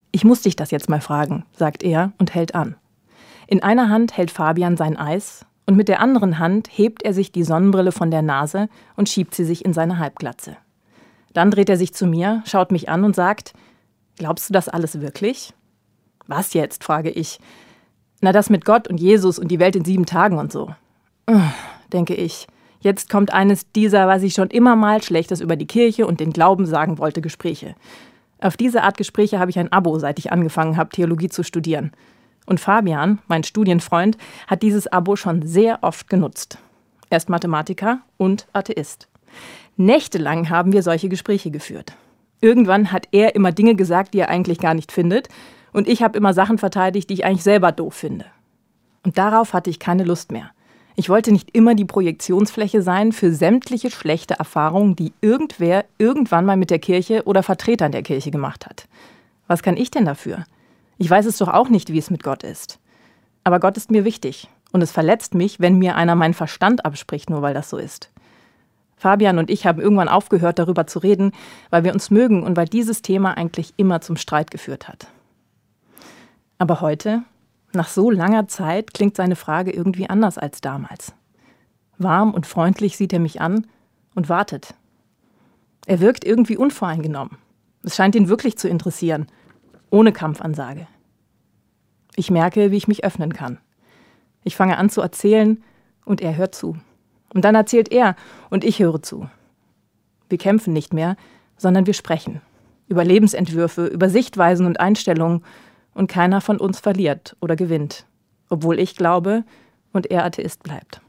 Ich muss dich das jetzt mal fragen, sagt er und hält an. In einer Hand hält Fabian sein Eis und mit der anderen Hand hebt er sich die Sonnenbrille von der Nase und schiebt sie sich in seine Halbglatze. Dann dreht er sich zu mir, schaut mich an und sagt: Glaubst du das alles wirklich? Was jetzt, frage ich. Na, das mit Gott und Jesus und die Welt in 7 Tagen und so. Denke ich. Jetzt kommt eines dieser, was ich schon immer mal Schlechtes über die Kirche und den Glauben sagen wollte, Gespräche. Auf diese Art Gespräche habe ich ein Abo, seit ich angefangen habe, Theologie zu studieren. Und Fabian, mein Studienfreund, hat dieses Abo schon sehr oft genutzt. Er ist Mathematiker und Atheist. Nächtelang haben wir solche Gespräche geführt. Irgendwann hat er immer Dinge gesagt, die er eigentlich gar nicht findet. Und ich habe immer Sachen verteidigt, die ich eigentlich selber doof finde. Und darauf hatte ich keine Lust mehr. Ich wollte nicht immer die Projektionsfläche sein für sämtliche schlechte Erfahrungen, die irgendwer irgendwann mal mit der Kirche oder Vertretern der Kirche gemacht hat. Was kann ich denn dafür? Ich weiß es doch auch nicht, wie es mit Gott ist. Aber Gott ist mir wichtig. Und es verletzt mich, wenn mir einer meinen Verstand abspricht, nur weil das so ist. Fabian und ich haben irgendwann aufgehört, darüber zu reden, weil wir uns mögen und weil dieses Thema eigentlich immer zum Streit geführt hat. Aber heute, nach so langer Zeit, klingt seine Frage irgendwie anders als damals. Warm und freundlich sieht er mich an und wartet. Er wirkt irgendwie unvoreingenommen. Es scheint ihn wirklich zu interessieren, ohne Kampfansage. Ich merke, wie ich mich öffnen kann. Ich fange an zu erzählen und er hört zu. Und dann erzählt er und ich höre zu. Wir kämpfen nicht mehr, sondern wir sprechen. Über Lebensentwürfe, über Sichtweisen und Einstellungen. Und keiner von uns verliert oder gewinnt, obwohl ich glaube und er Atheist bleibt.